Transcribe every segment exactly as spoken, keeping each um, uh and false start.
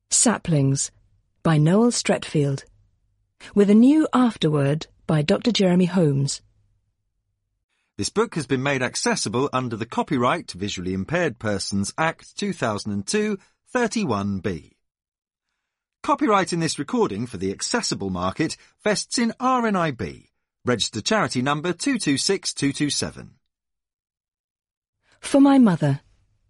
Saplings by Noel Streatfeild, with a new afterword by Doctor Jeremy Holmes. This book has been made accessible under the Copyright Visually Impaired Persons Act two thousand two, thirty-one B. Copyright in this recording for the accessible market vests in R N I B, registered charity number two two six two two seven. For my mother.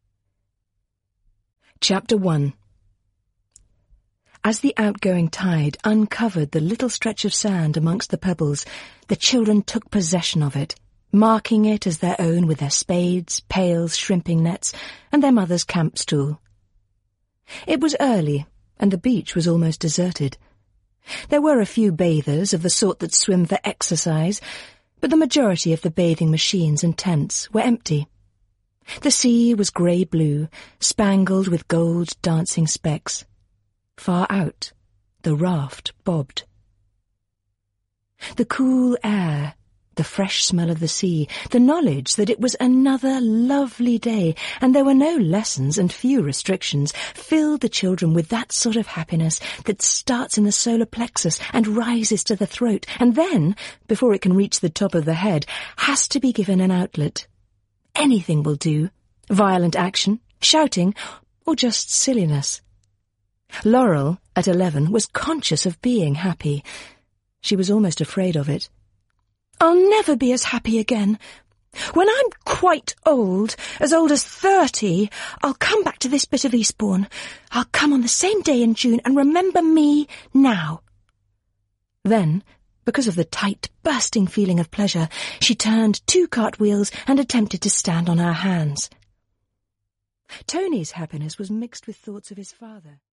Chapter one. As the outgoing tide uncovered the little stretch of sand amongst the pebbles, the children took possession of it, marking it as their own with their spades, pails, shrimping nets, and their mother's camp stool. It was early, and the beach was almost deserted. There were a few bathers of the sort that swim for exercise, but the majority of the bathing machines and tents were empty. The sea was grey-blue, spangled with gold dancing specks. Far out, the raft bobbed. The cool air, the fresh smell of the sea, the knowledge that it was another lovely day, and there were no lessons and few restrictions, filled the children with that sort of happiness that starts in the solar plexus and rises to the throat, and then, before it can reach the top of the head, has to be given an outlet. Anything will do. Violent action, shouting, or just silliness. Laurel, at eleven, was conscious of being happy. She was almost afraid of it. I'll never be as happy again. When I'm quite old, as old as thirty, I'll come back to this bit of Eastbourne. I'll come on the same day in June and remember me now. Then, because of the tight, bursting feeling of pleasure, she turned two cartwheels and attempted to stand on her hands. Tony's happiness was mixed with thoughts of his father.